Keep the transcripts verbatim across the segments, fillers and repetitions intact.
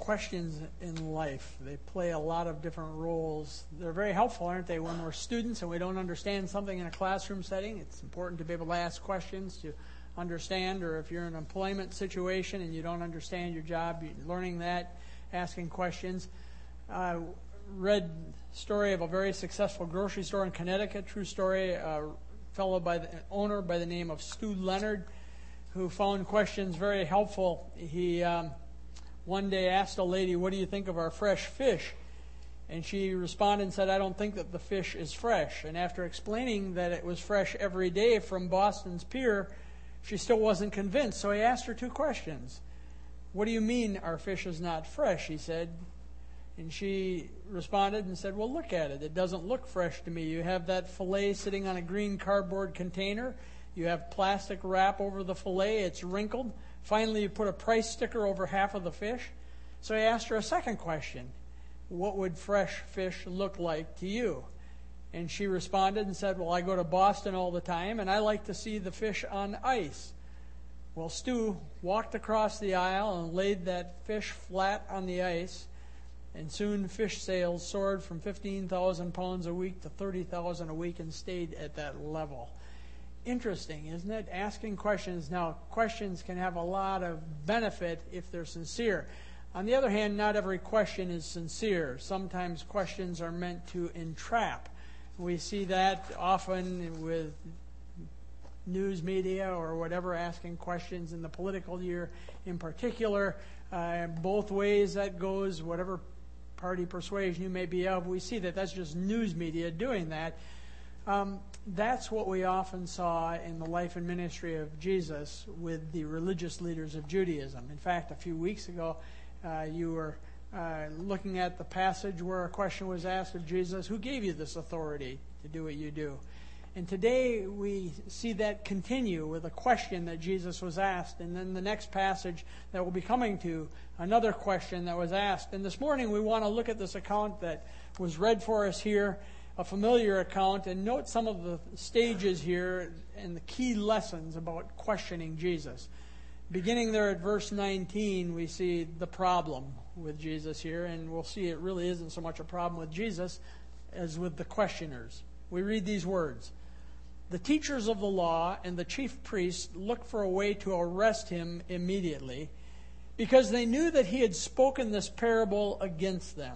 questions in life. They play a lot of different roles. They're very helpful, aren't they, when we're students and we don't understand something in a classroom setting? It's important to be able to ask questions to understand, or if you're in an employment situation and you don't understand your job, you're learning that, asking questions. I read a story of a very successful grocery store in Connecticut, true story, a fellow by the owner by the name of Stu Leonard, who found questions very helpful. He um, one day asked a lady, "What do you think of our fresh fish?" And she responded and said, "I don't think that the fish is fresh." And after explaining that it was fresh every day from Boston's pier, she still wasn't convinced. So he asked her two questions. "What do you mean our fish is not fresh?" he said. And she responded and said, "Well, look at it. It doesn't look fresh to me. You have that fillet sitting on a green cardboard container. You have plastic wrap over the fillet. It's wrinkled. Finally, you put a price sticker over half of the fish." So he asked her a second question. "What would fresh fish look like to you?" And she responded and said, "Well, I go to Boston all the time, and I like to see the fish on ice." Well, Stu walked across the aisle and laid that fish flat on the ice, and soon fish sales soared from fifteen thousand pounds a week to thirty thousand a week and stayed at that level. Interesting, isn't it? Asking questions. Now, questions can have a lot of benefit if they're sincere. On the other hand, not every question is sincere. Sometimes questions are meant to entrap. We see that often with news media or whatever, asking questions in the political year in particular. Uh, both ways that goes, whatever party persuasion you may be of, we see that that's just news media doing that. Um, that's what we often saw in the life and ministry of Jesus with the religious leaders of Judaism. In fact, a few weeks ago, uh, you were uh, looking at the passage where a question was asked of Jesus, "Who gave you this authority to do what you do?" And today we see that continue with a question that Jesus was asked. And then the next passage that we'll be coming to, another question that was asked. And this morning we want to look at this account that was read for us here, a familiar account, and note some of the stages here and the key lessons about questioning Jesus. Beginning there at verse nineteen, we see the problem with Jesus here. And we'll see it really isn't so much a problem with Jesus as with the questioners. We read these words. "The teachers of the law and the chief priests looked for a way to arrest him immediately, because they knew that he had spoken this parable against them."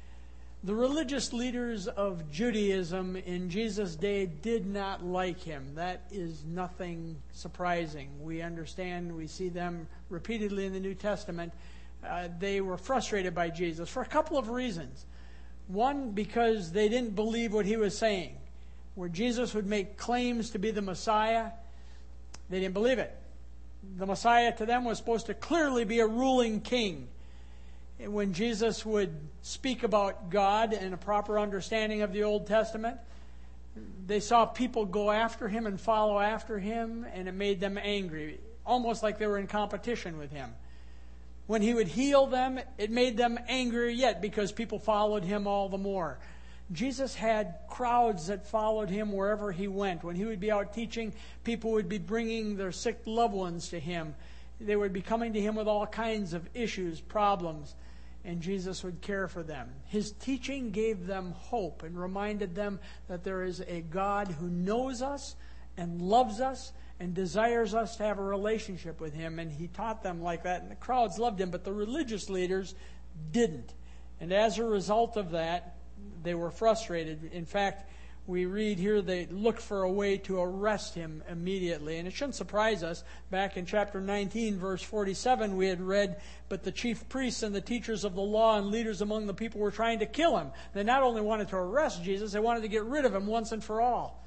The religious leaders of Judaism in Jesus' day did not like him. That is nothing surprising. We understand, we see them repeatedly in the New Testament. Uh, they were frustrated by Jesus for a couple of reasons. One, because they didn't believe what he was saying. Where Jesus would make claims to be the Messiah, they didn't believe it. The Messiah to them was supposed to clearly be a ruling king. And when Jesus would speak about God and a proper understanding of the Old Testament, they saw people go after him and follow after him, and it made them angry, almost like they were in competition with him. When he would heal them, it made them angrier yet because people followed him all the more. Jesus had crowds that followed him wherever he went. When he would be out teaching, people would be bringing their sick loved ones to him. They would be coming to him with all kinds of issues, problems, and Jesus would care for them. His teaching gave them hope and reminded them that there is a God who knows us and loves us and desires us to have a relationship with him. And he taught them like that, and the crowds loved him, but the religious leaders didn't. And as a result of that, they were frustrated. In fact, we read here they looked for a way to arrest him immediately. And it shouldn't surprise us. Back in chapter nineteen, verse forty-seven, we had read, "But the chief priests and the teachers of the law and leaders among the people were trying to kill him." They not only wanted to arrest Jesus, they wanted to get rid of him once and for all.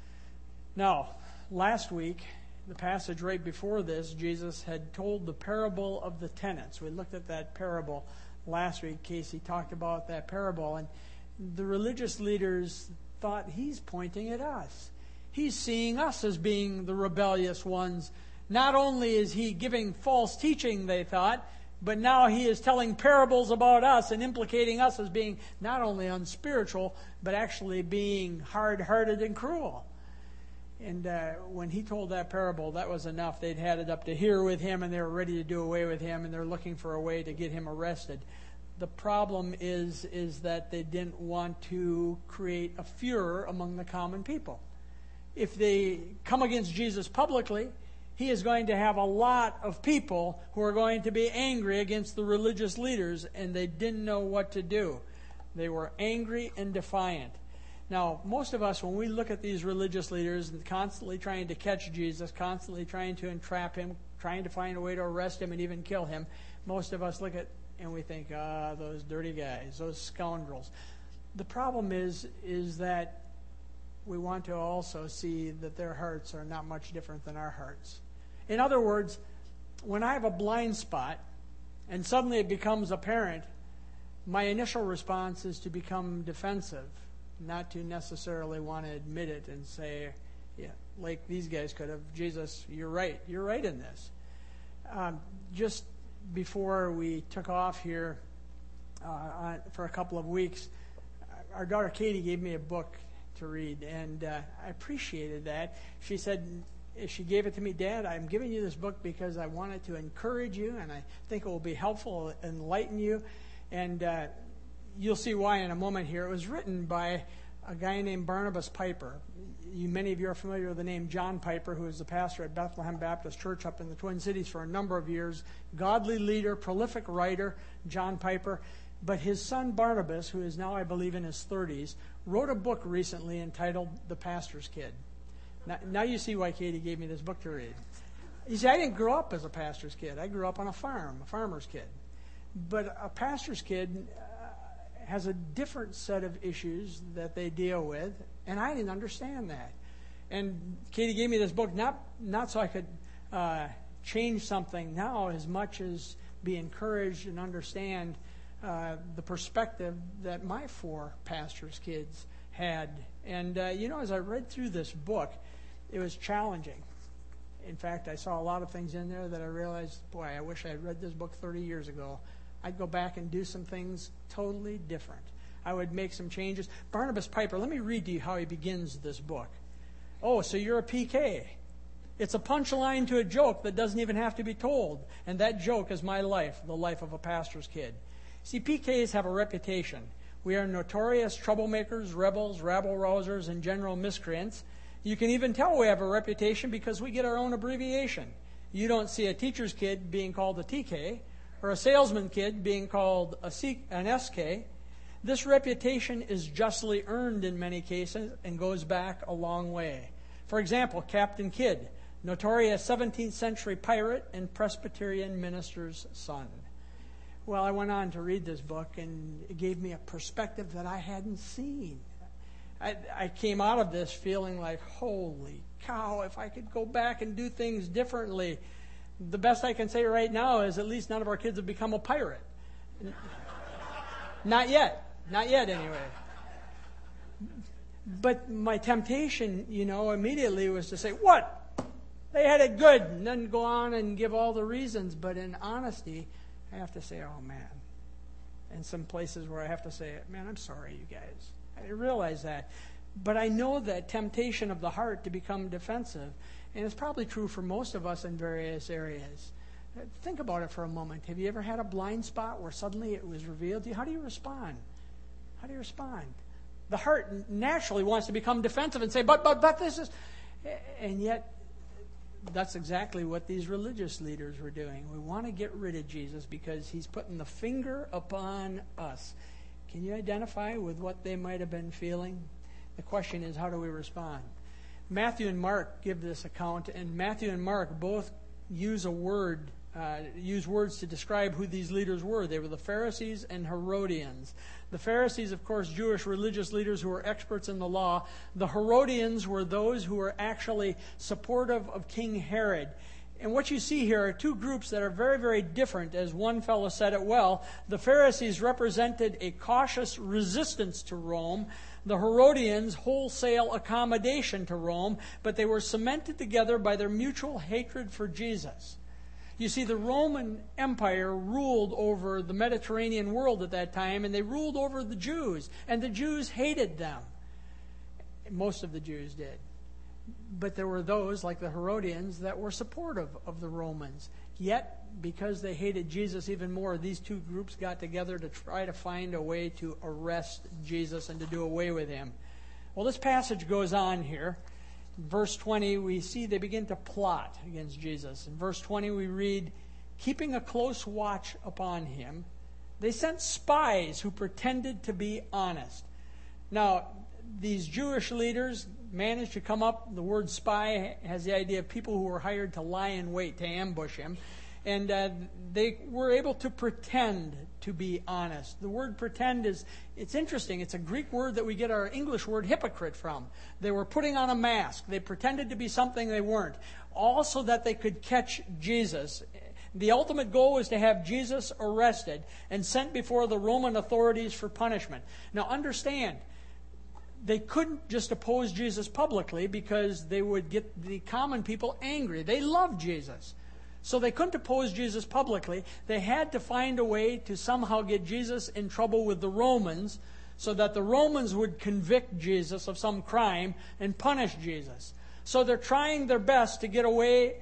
Now, last week, the passage right before this, Jesus had told the parable of the tenants. We looked at that parable last week. Casey talked about that parable, and the religious leaders thought he's pointing at us. He's seeing us as being the rebellious ones. Not only is he giving false teaching, they thought, but now he is telling parables about us and implicating us as being not only unspiritual, but actually being hard-hearted and cruel. And uh, when he told that parable, that was enough. They'd had it up to here with him, and they were ready to do away with him, and they're looking for a way to get him arrested. The problem is, is that they didn't want to create a furor among the common people. If they come against Jesus publicly, he is going to have a lot of people who are going to be angry against the religious leaders, and they didn't know what to do. They were angry and defiant. Now, most of us, when we look at these religious leaders and constantly trying to catch Jesus, constantly trying to entrap him, trying to find a way to arrest him and even kill him, most of us look at and we think, ah, those dirty guys, those scoundrels. The problem is, is that we want to also see that their hearts are not much different than our hearts. In other words, when I have a blind spot and suddenly it becomes apparent, my initial response is to become defensive, not to necessarily want to admit it and say, yeah, like these guys could have, Jesus, you're right. You're right in this. Um, just before we took off here uh, on, for a couple of weeks, our daughter Katie gave me a book to read, and uh, I appreciated that. She said, she gave it to me, Dad, I'm giving you this book because I want it to encourage you, and I think it will be helpful, enlighten you. And uh, you'll see why in a moment here. It was written by a guy named Barnabas Piper. You, many of you are familiar with the name John Piper, who is the pastor at Bethlehem Baptist Church up in the Twin Cities for a number of years. Godly leader, prolific writer, John Piper. But his son Barnabas, who is now, I believe, in his thirties, wrote a book recently entitled The Pastor's Kid. Now, now you see why Katie gave me this book to read. You see, I didn't grow up as a pastor's kid. I grew up on a farm, a farmer's kid. But a pastor's kid uh, has a different set of issues that they deal with, and I didn't understand that. And Katie gave me this book not not so I could uh, change something now as much as be encouraged and understand uh, the perspective that my four pastors' kids had. And, uh, you know, as I read through this book, it was challenging. In fact, I saw a lot of things in there that I realized, boy, I wish I had read this book thirty years ago. I'd go back and do some things totally different. I would make some changes. Barnabas Piper, let me read to you how he begins this book. Oh, so you're a P K. It's a punchline to a joke that doesn't even have to be told. And that joke is my life, the life of a pastor's kid. See, P Ks have a reputation. We are notorious troublemakers, rebels, rabble-rousers, and general miscreants. You can even tell we have a reputation because we get our own abbreviation. You don't see a teacher's kid being called a T K, or a salesman kid being called a C, an S K. This reputation is justly earned in many cases and goes back a long way. For example, Captain Kidd, notorious seventeenth century pirate and Presbyterian minister's son. Well, I went on to read this book, and it gave me a perspective that I hadn't seen. I, I came out of this feeling like, holy cow, if I could go back and do things differently. The best I can say right now is at least none of our kids have become a pirate. Not yet. Not yet, anyway. But my temptation, you know, immediately was to say, what? They had it good, and then go on and give all the reasons. But in honesty, I have to say, oh, man. And some places where I have to say, man, I'm sorry, you guys. I realize that. But I know that temptation of the heart to become defensive. And it's probably true for most of us in various areas. Think about it for a moment. Have you ever had a blind spot where suddenly it was revealed to you? How do you respond? How do you respond? The heart naturally wants to become defensive and say, but, but, but, this is... And yet, that's exactly what these religious leaders were doing. We want to get rid of Jesus because he's putting the finger upon us. Can you identify with what they might have been feeling? The question is, how do we respond? Matthew and Mark give this account, and Matthew and Mark both use a word, uh, use words to describe who these leaders were. They were the Pharisees and Herodians. The Pharisees, of course, Jewish religious leaders who were experts in the law. The Herodians were those who were actually supportive of King Herod. And what you see here are two groups that are very, very different. As one fellow said it well, the Pharisees represented a cautious resistance to Rome. The Herodians, wholesale accommodation to Rome, but they were cemented together by their mutual hatred for Jesus. You see, the Roman Empire ruled over the Mediterranean world at that time, and they ruled over the Jews, and the Jews hated them. Most of the Jews did. But there were those, like the Herodians, that were supportive of the Romans. Yet, because they hated Jesus even more, these two groups got together to try to find a way to arrest Jesus and to do away with him. Well, this passage goes on here. In verse twenty, we see they begin to plot against Jesus. In verse twenty, we read, keeping a close watch upon him, they sent spies who pretended to be honest. Now, these Jewish leaders managed to come up, the word spy has the idea of people who were hired to lie in wait, to ambush him. And uh, they were able to pretend to be honest. The word pretend is, it's interesting. It's a Greek word that we get our English word hypocrite from. They were putting on a mask. They pretended to be something they weren't. All so that they could catch Jesus. The ultimate goal was to have Jesus arrested and sent before the Roman authorities for punishment. Now understand, they couldn't just oppose Jesus publicly because they would get the common people angry. They loved Jesus. So they couldn't oppose Jesus publicly. They had to find a way to somehow get Jesus in trouble with the Romans so that the Romans would convict Jesus of some crime and punish Jesus. So they're trying their best to get away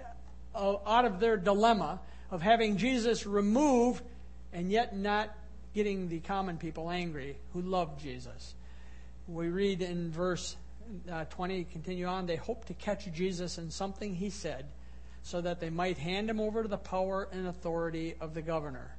uh, out of their dilemma of having Jesus removed and yet not getting the common people angry who loved Jesus. We read in verse uh, twenty, continue on, they hoped to catch Jesus in something he said, so that they might hand him over to the power and authority of the governor.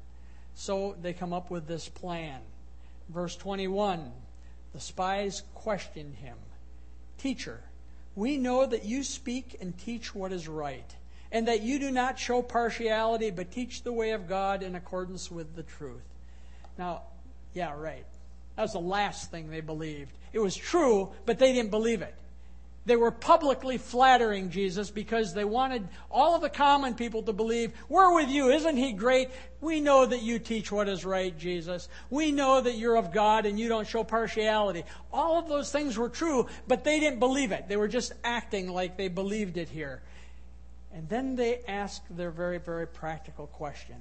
So they come up with this plan. Verse twenty-one, the spies questioned him. Teacher, we know that you speak and teach what is right, and that you do not show partiality, but teach the way of God in accordance with the truth. Now, yeah, right. That was the last thing they believed. It was true, but they didn't believe it. They were publicly flattering Jesus because they wanted all of the common people to believe, we're with you, isn't he great? We know that you teach what is right, Jesus. We know that you're of God and you don't show partiality. All of those things were true, but they didn't believe it. They were just acting like they believed it here. And then they asked their very, very practical question.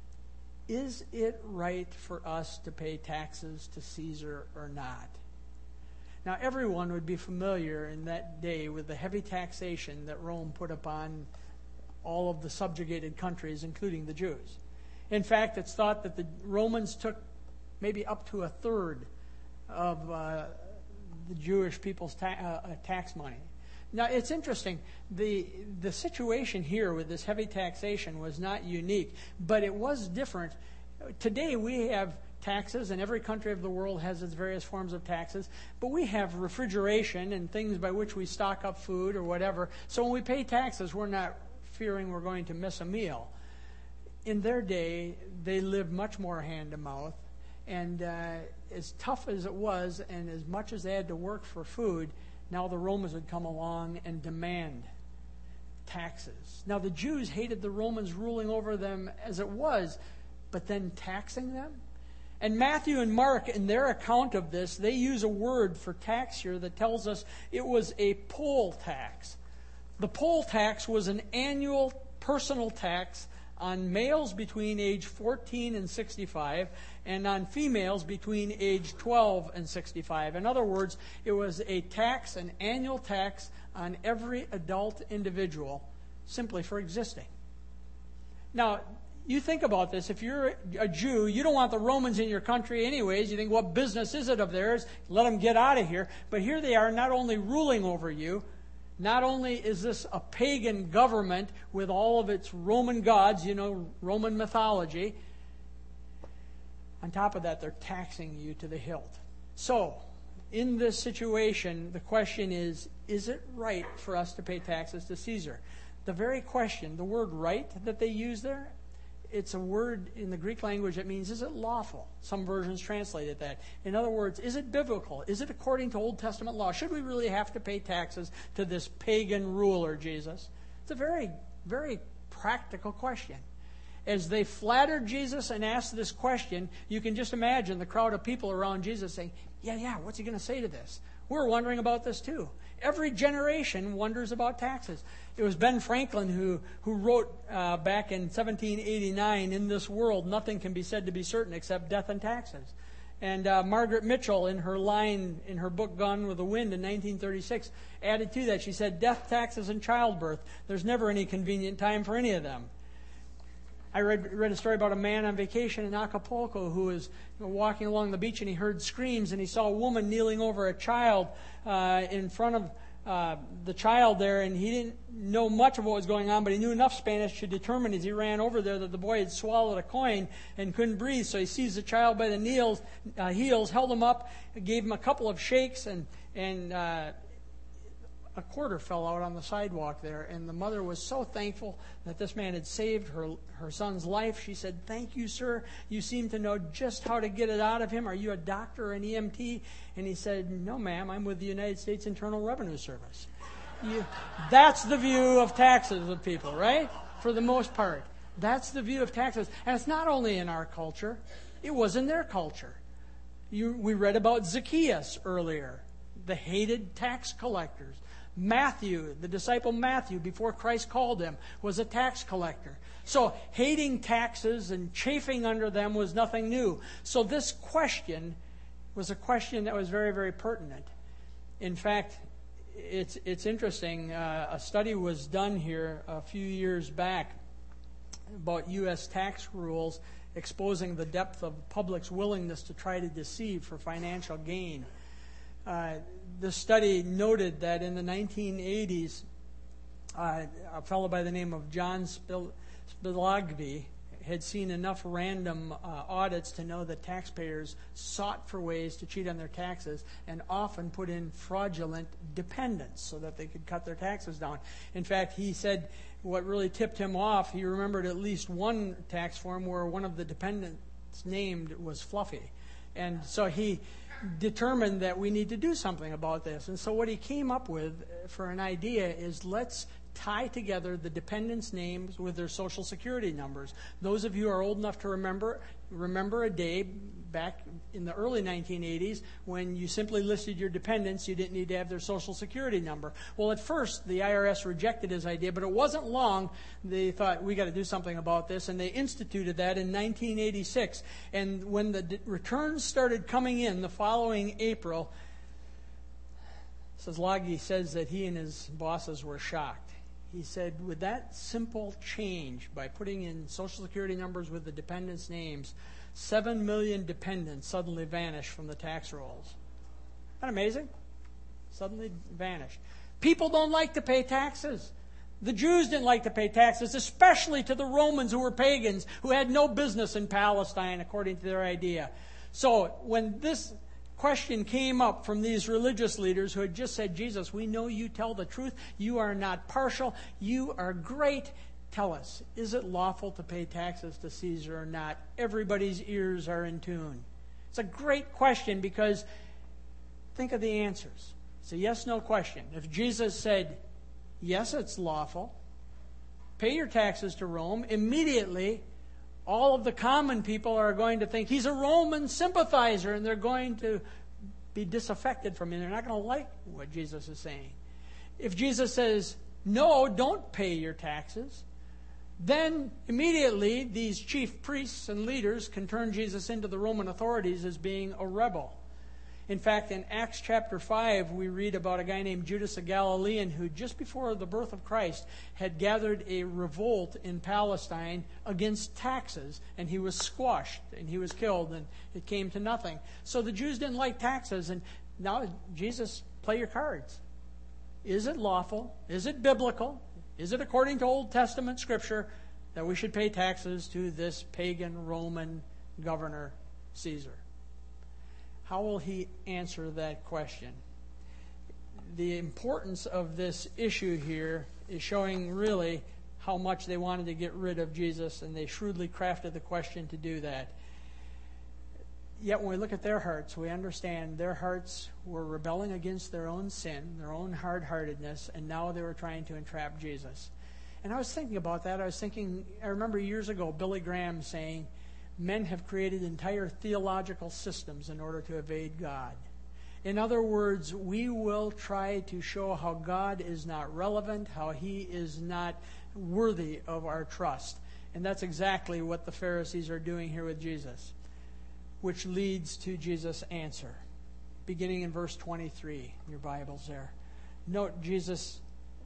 Is it right for us to pay taxes to Caesar or not? Now, everyone would be familiar in that day with the heavy taxation that Rome put upon all of the subjugated countries, including the Jews. In fact, it's thought that the Romans took maybe up to a third of uh, the Jewish people's ta- uh, tax money. Now, it's interesting. The, the situation here with this heavy taxation was not unique, but it was different. Today, we have taxes, and every country of the world has its various forms of taxes, but we have refrigeration and things by which we stock up food or whatever. So when we pay taxes, we're not fearing we're going to miss a meal. In their day, they lived much more hand to mouth, and uh, as tough as it was and as much as they had to work for food, now the Romans would come along and demand taxes. Now the Jews hated the Romans ruling over them as it was, but then taxing them? And Matthew and Mark, in their account of this, they use a word for tax here that tells us it was a poll tax. The poll tax was an annual personal tax on males between age fourteen and sixty-five and on females between age twelve and sixty-five. In other words, it was a tax, an annual tax on every adult individual simply for existing. Now, you think about this. If you're a Jew, you don't want the Romans in your country anyways. You think, what business is it of theirs? Let them get out of here. But here they are not only ruling over you, not only is this a pagan government with all of its Roman gods, you know, Roman mythology, on top of that, they're taxing you to the hilt. So, in this situation, the question is, is it right for us to pay taxes to Caesar? The very question, the word right that they use there, it's a word in the Greek language that means, is it lawful? Some versions translate it that. In other words, is it biblical? Is it according to Old Testament law? Should we really have to pay taxes to this pagan ruler, Jesus? It's a very, very practical question. As they flattered Jesus and asked this question, you can just imagine the crowd of people around Jesus saying, yeah, yeah, what's he going to say to this? We're wondering about this too. Every generation wonders about taxes. It was Ben Franklin who, who wrote uh, back in seventeen eighty-nine, in this world, nothing can be said to be certain except death and taxes. And uh, Margaret Mitchell, in her line in her book Gone with the Wind in nineteen thirty-six, added to that. She said, death, taxes, and childbirth. There's never any convenient time for any of them. I read, read a story about a man on vacation in Acapulco who was walking along the beach and he heard screams and he saw a woman kneeling over a child uh, in front of uh, the child there, and he didn't know much of what was going on, but he knew enough Spanish to determine as he ran over there that the boy had swallowed a coin and couldn't breathe. So he seized the child by the kneels, uh, heels, held him up, gave him a couple of shakes, and and uh, a quarter fell out on the sidewalk there. And the mother was so thankful that this man had saved her her son's life. She said, "Thank you, sir. You seem to know just how to get it out of him. Are you a doctor or an E M T?" And he said, "No, ma'am. I'm with the United States Internal Revenue Service." You, that's the view of taxes of people, right? For the most part. That's the view of taxes. And it's not only in our culture. It was in their culture. You, we read about Zacchaeus earlier, the hated tax collectors. Matthew, the disciple Matthew, before Christ called him, was a tax collector. So hating taxes and chafing under them was nothing new. So this question was a question that was very, very pertinent. In fact, it's it's interesting. Uh, a study was done here a few years back about U S tax rules exposing the depth of the public's willingness to try to deceive for financial gain. Uh, the study noted that in the nineteen eighties, uh, a fellow by the name of John Spil- Spilagvi had seen enough random uh, audits to know that taxpayers sought for ways to cheat on their taxes and often put in fraudulent dependents so that they could cut their taxes down. In fact, he said what really tipped him off, he remembered at least one tax form where one of the dependents named was Fluffy. And so he determined that we need to do something about this. And so what he came up with for an idea is, let's tie together the dependents' names with their social security numbers. Those of you who are old enough to remember, remember a day back in the early nineteen eighties when you simply listed your dependents. You didn't need to have their social security number. Well, at first, the I R S rejected his idea, but it wasn't long. They thought, we got to do something about this, and they instituted that in nineteen eighty-six. And when the d- returns started coming in the following April, Szilagyi says that he and his bosses were shocked. He said, with that simple change, by putting in social security numbers with the dependents' names, seven million dependents suddenly vanished from the tax rolls. Isn't that amazing? Suddenly vanished. People don't like to pay taxes. The Jews didn't like to pay taxes, especially to the Romans, who were pagans, who had no business in Palestine, according to their idea. So when this question came up from these religious leaders who had just said, Jesus, we know you tell the truth. You are not partial. You are great. Tell us, is it lawful to pay taxes to Caesar or not? Everybody's ears are in tune. It's a great question because think of the answers. It's a yes-no question. If Jesus said, yes, it's lawful, pay your taxes to Rome, immediately all of the common people are going to think he's a Roman sympathizer, and they're going to be disaffected from him. They're not going to like what Jesus is saying. If Jesus says, no, don't pay your taxes, then immediately these chief priests and leaders can turn Jesus into the Roman authorities as being a rebel. In fact, in Acts chapter five, we read about a guy named Judas a Galilean who, just before the birth of Christ, had gathered a revolt in Palestine against taxes, and he was squashed, and he was killed, and it came to nothing. So the Jews didn't like taxes, and now, Jesus, play your cards. Is it lawful? Is it biblical? Is it according to Old Testament Scripture that we should pay taxes to this pagan Roman governor, Caesar? How will he answer that question? The importance of this issue here is showing really how much they wanted to get rid of Jesus, and they shrewdly crafted the question to do that. Yet when we look at their hearts, we understand their hearts were rebelling against their own sin, their own hard-heartedness, and now they were trying to entrap Jesus. And I was thinking about that. I was thinking, I remember years ago Billy Graham saying, men have created entire theological systems in order to evade God. In other words, we will try to show how God is not relevant, how he is not worthy of our trust. And that's exactly what the Pharisees are doing here with Jesus. which leads to Jesus' answer. Beginning in verse twenty-three, in your Bibles there. Note, Jesus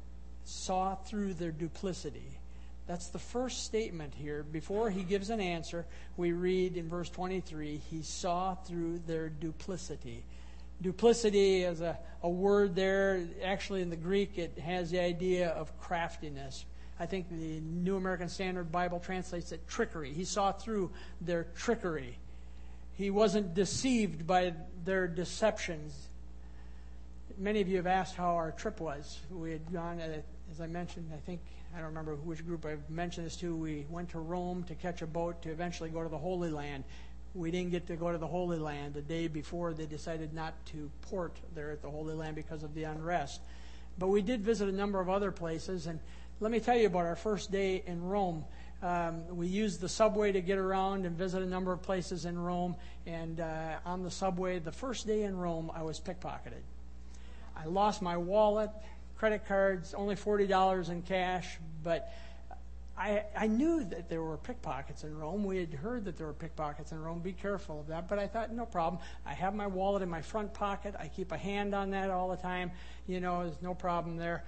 saw through their duplicity. That's the first statement here. Before he gives an answer, we read in verse twenty-three, he saw through their duplicity. Duplicity is a, a word there. Actually, in the Greek, it has the idea of craftiness. I think the New American Standard Bible translates it trickery. He saw through their trickery. He wasn't deceived by their deceptions. Many of you have asked how our trip was. We had gone, uh, as I mentioned, I think, I don't remember which group I've mentioned this to, we went to Rome to catch a boat to eventually go to the Holy Land. We didn't get to go to the Holy Land the day before they decided not to port there at the Holy Land because of the unrest. But we did visit a number of other places, and let me tell you about our first day in Rome. Um, we used the subway to get around and visit a number of places in Rome, and uh, on the subway, the first day in Rome, I was pickpocketed. I lost my wallet, credit cards, only forty dollars in cash, but I, I knew that there were pickpockets in Rome. We had heard that there were pickpockets in Rome. Be careful of that. But I thought, no problem. I have my wallet in my front pocket. I keep a hand on that all the time. You know, there's no problem there.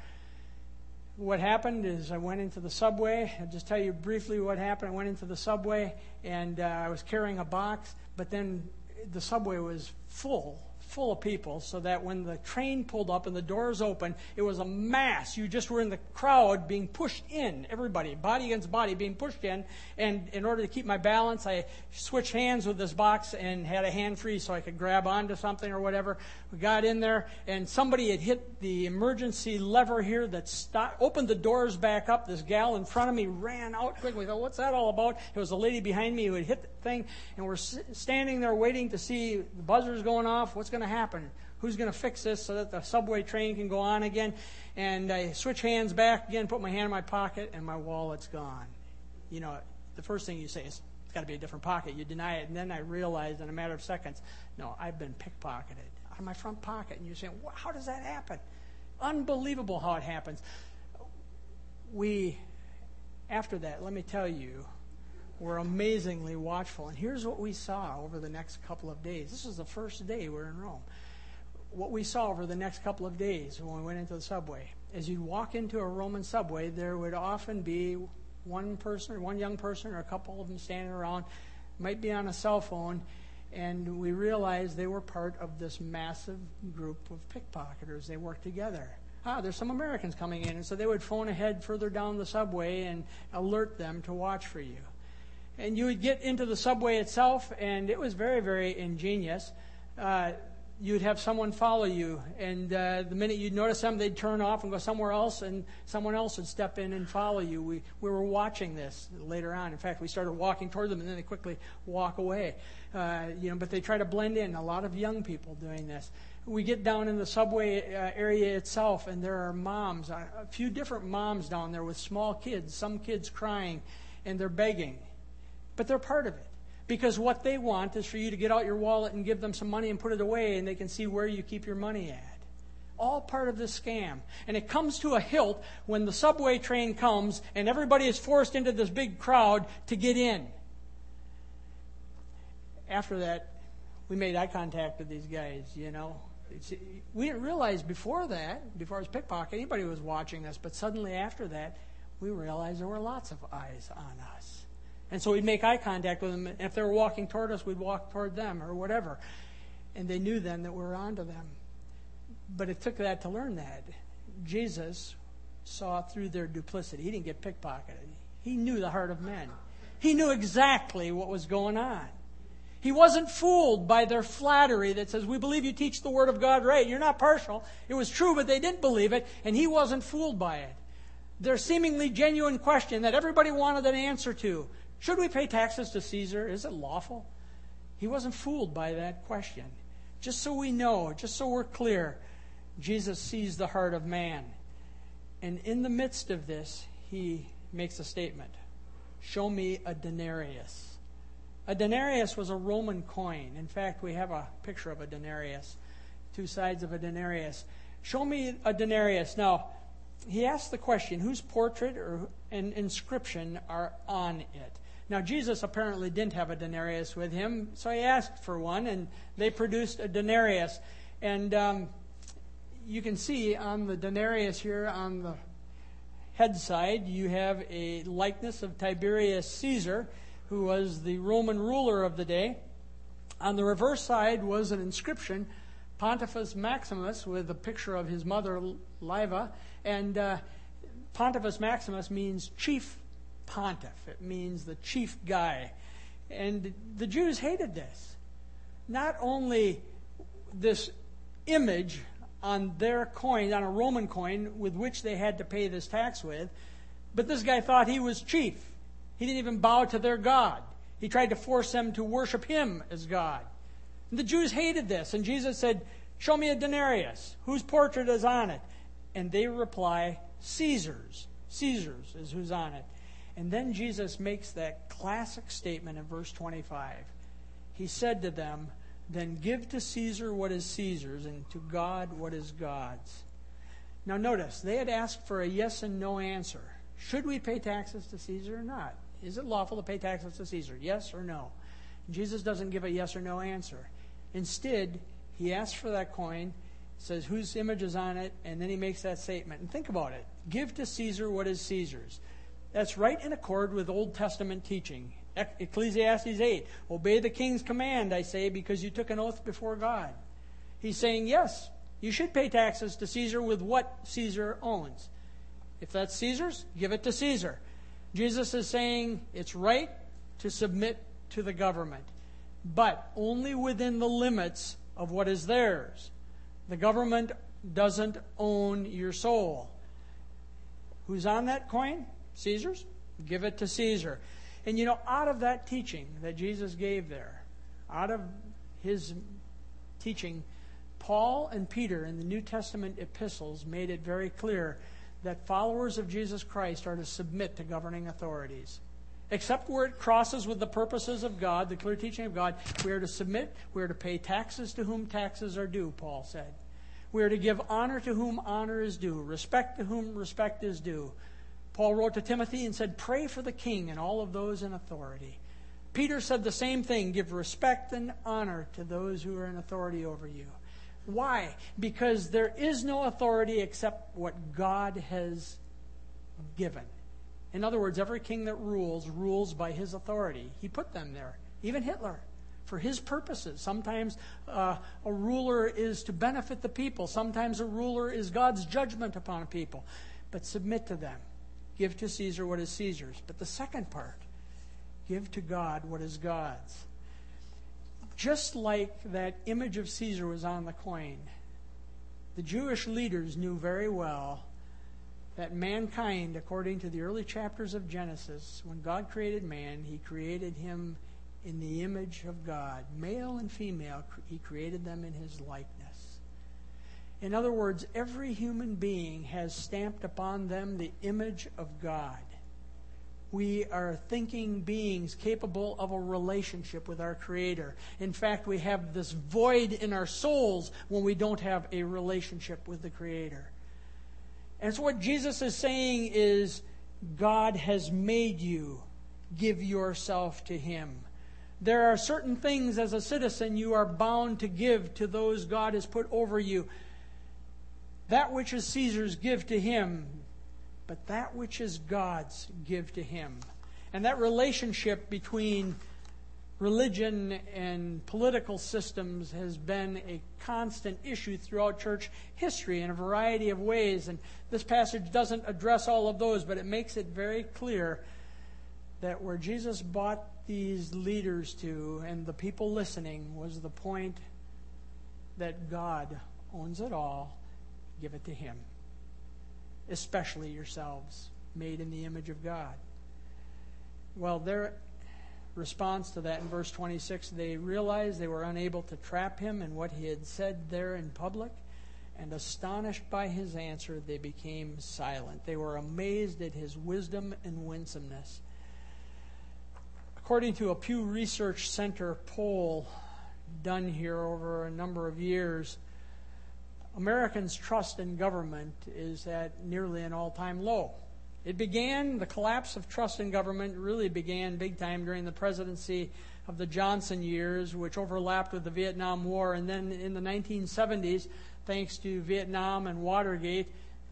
What happened is I went into the subway. I'll just tell you briefly what happened. I went into the subway, and uh, I was carrying a box, but then the subway was full, full of people, so that when the train pulled up and the doors opened, it was a mass. You just were in the crowd being pushed in, everybody, body against body being pushed in. And in order to keep my balance, I switched hands with this box and had a hand free so I could grab onto something or whatever. We got in there, and somebody had hit the emergency lever here that stopped, opened the doors back up. This gal in front of me ran out quickly. We thought, what's that all about? It was a lady behind me who had hit the thing, and we're standing there waiting to see the buzzers going off. What's going to happen? Who's going to fix this so that the subway train can go on again? And I switch hands back again, put my hand in my pocket, and my wallet's gone. You know, the first thing you say is, it's got to be a different pocket. You deny it, and then I realized in a matter of seconds, no, I've been pickpocketed out of my front pocket. And you're saying, well, how does that happen? Unbelievable how it happens. We, after that, let me tell you, were amazingly watchful. And here's what we saw over the next couple of days. This was the first day we were in Rome. What we saw over the next couple of days when we went into the subway, as you'd walk into a Roman subway, there would often be one person, or one young person, or a couple of them standing around, might be on a cell phone, and we realized they were part of this massive group of pickpocketers. They worked together. Ah, there's some Americans coming in, and so they would phone ahead further down the subway and alert them to watch for you. And you would get into the subway itself, and it was very, very ingenious. Uh, you'd have someone follow you, and uh, the minute you'd notice them, they'd turn off and go somewhere else, and someone else would step in and follow you. We we were watching this later on. In fact, we started walking toward them, and then they quickly walk away. Uh, you know, but they try to blend in. A lot of young people doing this. We get down in the subway uh, area itself, and there are moms, a few different moms down there with small kids, some kids crying, and they're begging. But they're part of it. Because what they want is for you to get out your wallet and give them some money and put it away, and they can see where you keep your money at. All part of this scam. And it comes to a hilt when the subway train comes and everybody is forced into this big crowd to get in. After that, we made eye contact with these guys, you know. It's, we didn't realize before that, before it was pickpocket, anybody was watching us. But suddenly after that, we realized there were lots of eyes on us. And so we'd make eye contact with them. And if they were walking toward us, we'd walk toward them or whatever. And they knew then that we were onto them. But it took that to learn that. Jesus saw through their duplicity. He didn't get pickpocketed. He knew the heart of men. He knew exactly what was going on. He wasn't fooled by their flattery that says, we believe you teach the Word of God right. You're not partial. It was true, but they didn't believe it. And he wasn't fooled by it. Their seemingly genuine question that everybody wanted an answer to. Should we pay taxes to Caesar? Is it lawful? He wasn't fooled by that question. Just so we know, just so we're clear, Jesus sees the heart of man. And in the midst of this, he makes a statement. Show me a denarius. A denarius was a Roman coin. In fact, we have a picture of a denarius, two sides of a denarius. Show me a denarius. Now, he asked the question, whose portrait or an inscription are on it? Now, Jesus apparently didn't have a denarius with him, so he asked for one, and they produced a denarius. And um, you can see on the denarius here on the head side, you have a likeness of Tiberius Caesar, who was the Roman ruler of the day. On the reverse side was an inscription, Pontifex Maximus, with a picture of his mother, Liva. And uh, Pontifex Maximus means chief pontiff. It means the chief guy. And the Jews hated this. Not only this image on their coin, on a Roman coin, with which they had to pay this tax with, but this guy thought he was chief. He didn't even bow to their God. He tried to force them to worship him as God. And the Jews hated this. And Jesus said, show me a denarius. Whose portrait is on it? And they reply, Caesar's. Caesar's is who's on it. And then Jesus makes that classic statement in verse twenty-five. He said to them, then give to Caesar what is Caesar's, and to God what is God's. Now notice, they had asked for a yes and no answer. Should we pay taxes to Caesar or not? Is it lawful to pay taxes to Caesar? Yes or no? Jesus doesn't give a yes or no answer. Instead, he asks for that coin, says whose image is on it, and then he makes that statement. And think about it. Give to Caesar what is Caesar's. That's right in accord with Old Testament teaching. Ecclesiastes eight, obey the king's command, I say, because you took an oath before God. He's saying, yes, you should pay taxes to Caesar with what Caesar owns. If that's Caesar's, give it to Caesar. Jesus is saying it's right to submit to the government, but only within the limits of what is theirs. The government doesn't own your soul. Who's on that coin? Caesar's? Give it to Caesar. And you know, out of that teaching that Jesus gave there, out of his teaching, Paul and Peter in the New Testament epistles made it very clear that followers of Jesus Christ are to submit to governing authorities. Except where it crosses with the purposes of God, the clear teaching of God, we are to submit, we are to pay taxes to whom taxes are due, Paul said. We are to give honor to whom honor is due, respect to whom respect is due. Paul wrote to Timothy and said, pray for the king and all of those in authority. Peter said the same thing, give respect and honor to those who are in authority over you. Why? Because there is no authority except what God has given. In other words, every king that rules, rules by his authority. He put them there, even Hitler, for his purposes. Sometimes uh, a ruler is to benefit the people. Sometimes a ruler is God's judgment upon people. But submit to them. Give to Caesar what is Caesar's. But the second part, give to God what is God's. Just like that image of Caesar was on the coin, the Jewish leaders knew very well that mankind, according to the early chapters of Genesis, when God created man, he created him in the image of God. Male and female, he created them in his likeness. In other words, every human being has stamped upon them the image of God. We are thinking beings capable of a relationship with our Creator. In fact, we have this void in our souls when we don't have a relationship with the Creator. And so what Jesus is saying is, God has made you. Give yourself to Him. There are certain things as a citizen you are bound to give to those God has put over you. That which is Caesar's, give to him. But that which is God's, give to him. And that relationship between religion and political systems has been a constant issue throughout church history in a variety of ways. And this passage doesn't address all of those, but it makes it very clear that where Jesus brought these leaders to and the people listening was the point that God owns it all. Give it to Him. Especially yourselves, made in the image of God. Well, their response to that in verse twenty-six, they realized they were unable to trap him in what he had said there in public, and astonished by his answer, they became silent. They were amazed at his wisdom and winsomeness. According to a Pew Research Center poll done here over a number of years, Americans' trust in government is at nearly an all-time low. It began, the collapse of trust in government really began big time during the presidency of the Johnson years, which overlapped with the Vietnam War. And then in the nineteen seventies, thanks to Vietnam and Watergate,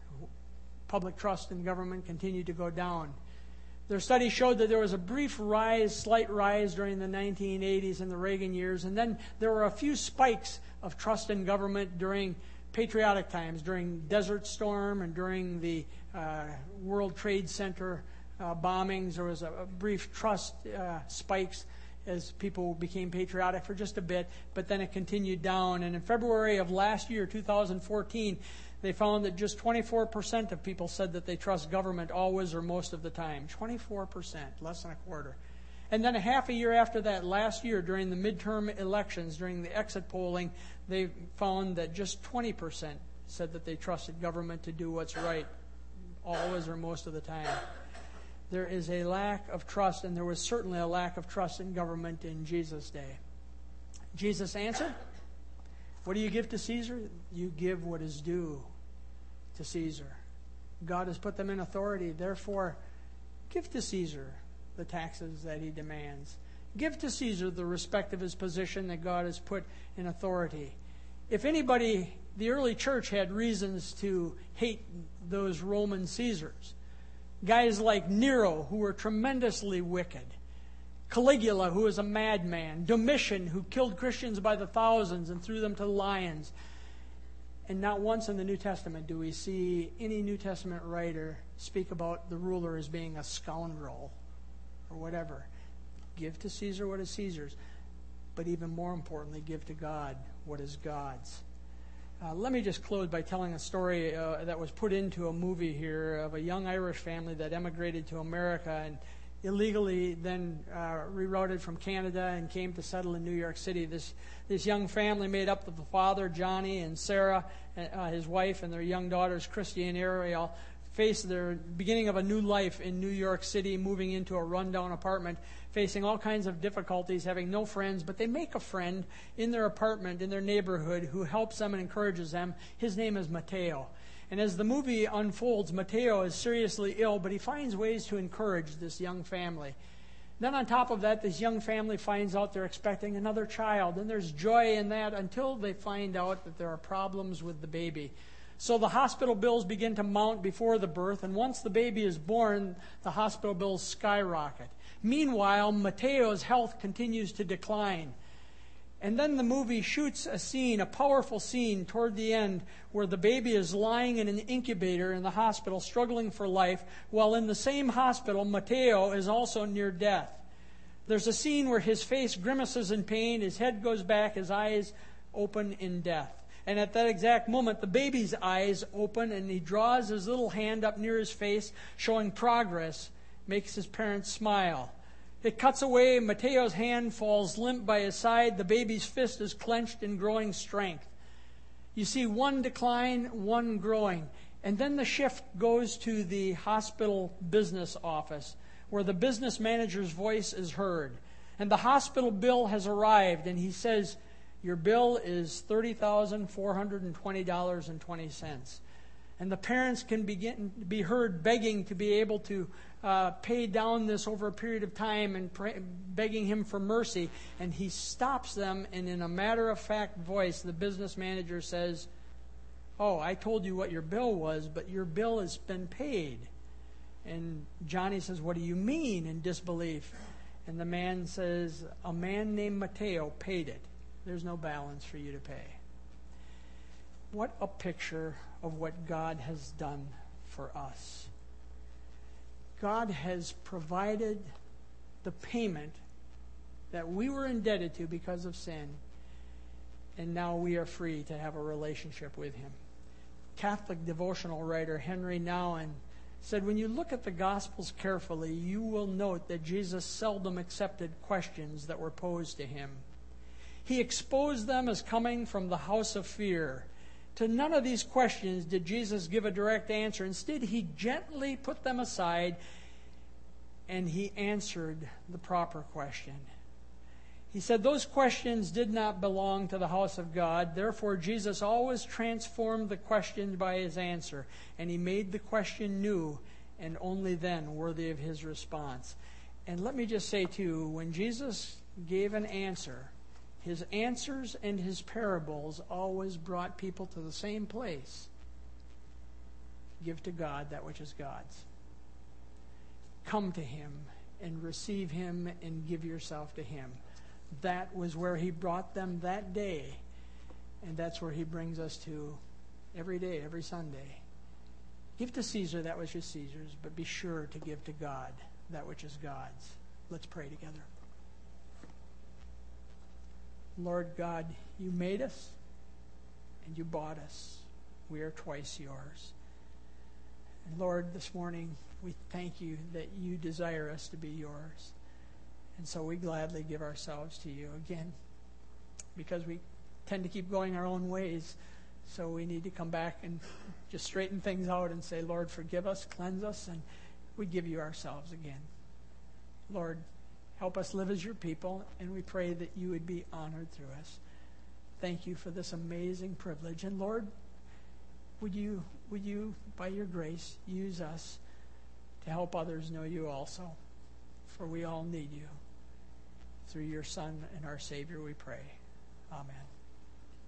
public trust in government continued to go down. Their study showed that there was a brief rise, slight rise during the nineteen eighties and the Reagan years, and then there were a few spikes of trust in government during patriotic times, during Desert Storm and during the uh, World Trade Center uh, bombings. There was a, a brief trust uh, spikes as people became patriotic for just a bit, but then it continued down. And in February of last year, two thousand fourteen, they found that just twenty-four percent of people said that they trust government always or most of the time. twenty-four percent, less than a quarter. And then a half a year after that, last year, during the midterm elections, during the exit polling, they found that just twenty percent said that they trusted government to do what's right always or most of the time. There is a lack of trust, and there was certainly a lack of trust in government in Jesus' day. Jesus answered, what do you give to Caesar? You give what is due to Caesar. God has put them in authority. Therefore, give to Caesar the taxes that he demands. Give to Caesar the respect of his position that God has put in authority. If anybody, the early church had reasons to hate those Roman Caesars. Guys like Nero, who were tremendously wicked. Caligula, who was a madman. Domitian, who killed Christians by the thousands and threw them to the lions. And not once in the New Testament do we see any New Testament writer speak about the ruler as being a scoundrel or whatever. Give to Caesar what is Caesar's, but even more importantly, give to God what is God's. Uh, let me just close by telling a story uh, that was put into a movie here of a young Irish family that emigrated to America and illegally then uh, rerouted from Canada and came to settle in New York City. This this young family made up of the father, Johnny, and Sarah, uh, his wife, and their young daughters, Christy and Ariel, faced their beginning of a new life in New York City, moving into a rundown apartment, facing all kinds of difficulties, having no friends, but they make a friend in their apartment, in their neighborhood, who helps them and encourages them. His name is Mateo. And as the movie unfolds, Mateo is seriously ill, but he finds ways to encourage this young family. Then on top of that, this young family finds out they're expecting another child, and there's joy in that until they find out that there are problems with the baby. So the hospital bills begin to mount before the birth, and once the baby is born, the hospital bills skyrocket. Meanwhile, Mateo's health continues to decline. And then the movie shoots a scene, a powerful scene toward the end, where the baby is lying in an incubator in the hospital, struggling for life, while in the same hospital, Mateo is also near death. There's a scene where his face grimaces in pain, his head goes back, his eyes open in death. And at that exact moment, the baby's eyes open, and he draws his little hand up near his face, showing progress, makes his parents smile. It cuts away. Mateo's hand falls limp by his side. The baby's fist is clenched in growing strength. You see one decline, one growing. And then the shift goes to the hospital business office, where the business manager's voice is heard. And the hospital bill has arrived, and he says, your bill is thirty thousand four hundred twenty dollars and twenty cents. And the parents can begin be heard begging to be able to uh, pay down this over a period of time and pray, begging him for mercy. And he stops them, and in a matter-of-fact voice, the business manager says, oh, I told you what your bill was, but your bill has been paid. And Johnny says, what do you mean, in disbelief? And the man says, a man named Mateo paid it. There's no balance for you to pay. What a picture of what God has done for us. God has provided the payment that we were indebted to because of sin, and now we are free to have a relationship with him. Catholic devotional writer Henry Nouwen said, when you look at the Gospels carefully, you will note that Jesus seldom accepted questions that were posed to him. He exposed them as coming from the house of fear. To none of these questions did Jesus give a direct answer. Instead, he gently put them aside, and he answered the proper question. He said those questions did not belong to the house of God. Therefore, Jesus always transformed the question by his answer, and he made the question new and only then worthy of his response. And let me just say, too, when Jesus gave an answer, his answers and his parables always brought people to the same place. Give to God that which is God's. Come to him and receive him and give yourself to him. That was where he brought them that day, and that's where he brings us to every day, every Sunday. Give to Caesar that which is Caesar's, but be sure to give to God that which is God's. Let's pray together. Lord God, you made us and you bought us. We are twice yours. And Lord, this morning we thank you that you desire us to be yours. And so we gladly give ourselves to you again, because we tend to keep going our own ways. So we need to come back and just straighten things out and say, Lord, forgive us, cleanse us, and we give you ourselves again. Lord, help us live as your people, and we pray that you would be honored through us. Thank you for this amazing privilege. And Lord, would you, would you, by your grace, use us to help others know you also? For we all need you. Through your Son and our Savior we pray. Amen.